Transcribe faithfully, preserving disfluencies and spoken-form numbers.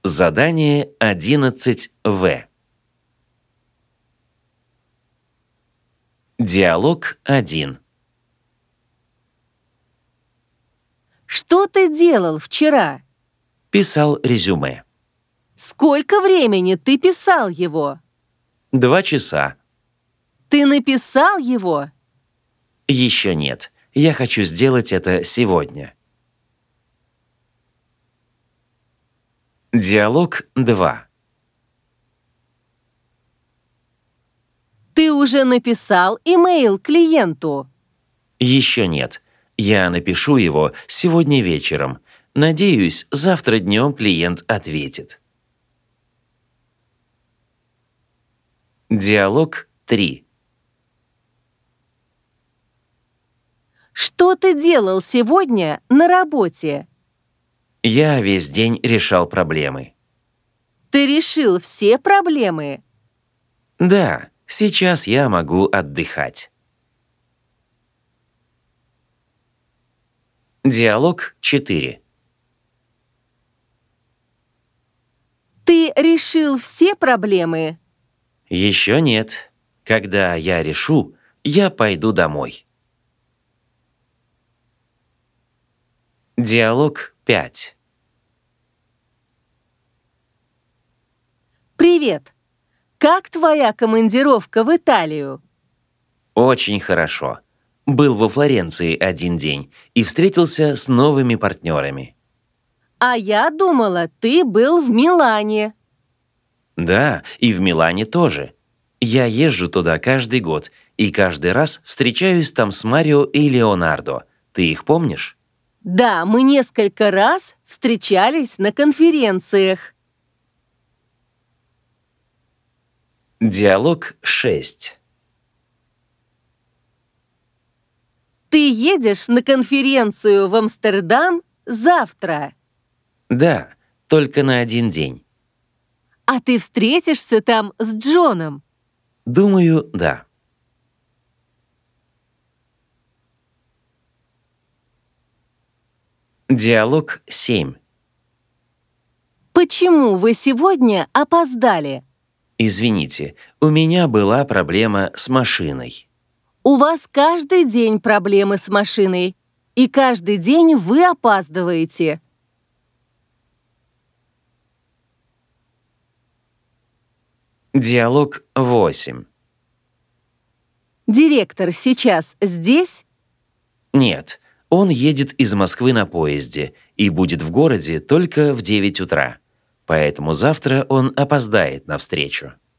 Задание одиннадцать В. Диалог один. Что ты делал вчера? Писал резюме. Сколько времени ты писал его? Два часа. Ты написал его? Еще нет. Я хочу сделать это сегодня. Диалог два. Ты уже написал имейл клиенту? Еще нет. Я напишу его сегодня вечером. Надеюсь, завтра днем клиент ответит. Диалог три. Что ты делал сегодня на работе? Я весь день решал проблемы. Ты решил все проблемы? Да, сейчас я могу отдыхать. Диалог четыре. Ты решил все проблемы? Еще нет. Когда я решу, я пойду домой. Диалог пять. Привет! Как твоя командировка в Италию? Очень хорошо. Был во Флоренции один день и встретился с новыми партнерами. А я думала, ты был в Милане. Да, и в Милане тоже. Я езжу туда каждый год и каждый раз встречаюсь там с Марио и Леонардо. Ты их помнишь? Да, мы несколько раз встречались на конференциях. Диалог шесть. Ты едешь на конференцию в Амстердам завтра. Да, только на один день. А ты встретишься там с Джоном. Думаю, да. Диалог семь. Почему вы сегодня опоздали? Извините, у меня была проблема с машиной. У вас каждый день проблемы с машиной, и каждый день вы опаздываете. Диалог восемь. Директор сейчас здесь? Нет, он едет из Москвы на поезде и будет в городе только в девять утра. Поэтому завтра он опоздает на встречу.